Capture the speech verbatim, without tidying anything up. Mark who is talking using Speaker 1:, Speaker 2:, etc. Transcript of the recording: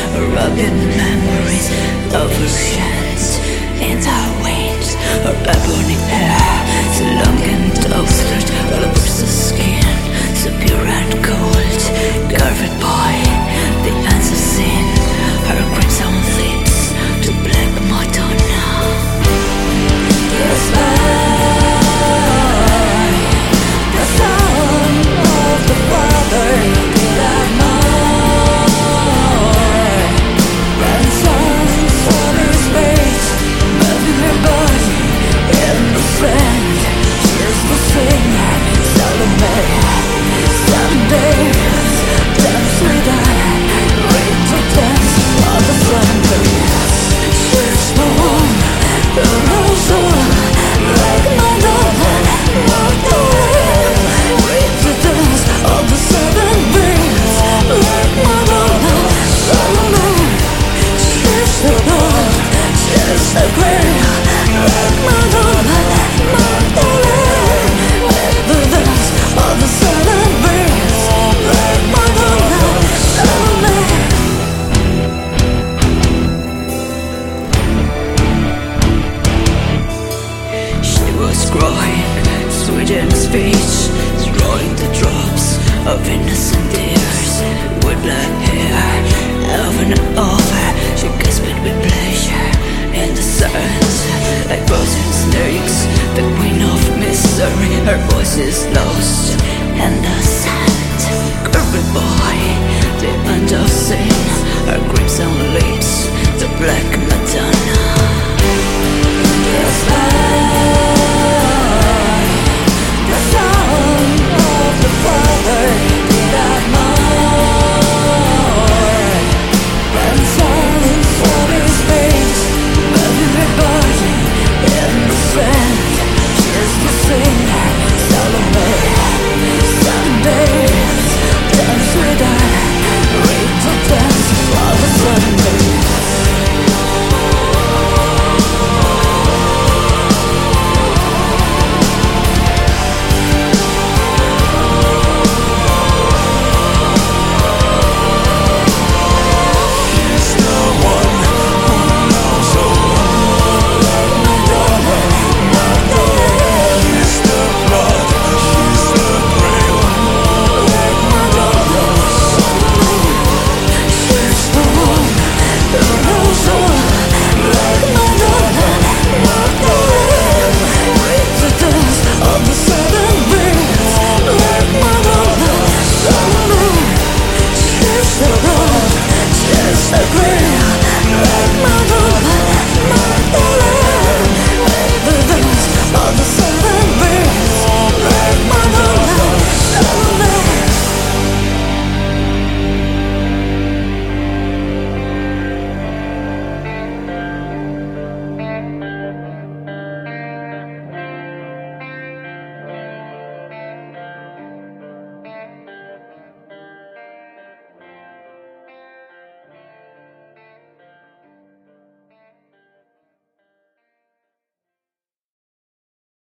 Speaker 1: rugged memories of her sheds in our veins. Her ebony hair, so long and toasted, all across the skin, so pure and cold. Carved by the answer sin, her crimson lips to black Madonna. Yes, I, the son of the Father, did I know? Grandsons of his face, melting her body in the sand. Tears will sing, Salome, someday, dance with I, read to dance on the frontiers. She's the one who knows all, like Madonna, Magdalene. Read to dance on the seven wings, like Madonna, Salome. She's the one, she's the queen, like Madonna, Magdalene. Read to dance on the seven wings, like Madonna, Salome. She was crying, sweet in speech, throwing the drops of innocent tears. With black hair, over and over, she gasped with pleasure in the silence, like frozen snakes, the queen of mystery. Her voice is lost in the sand, curved ball.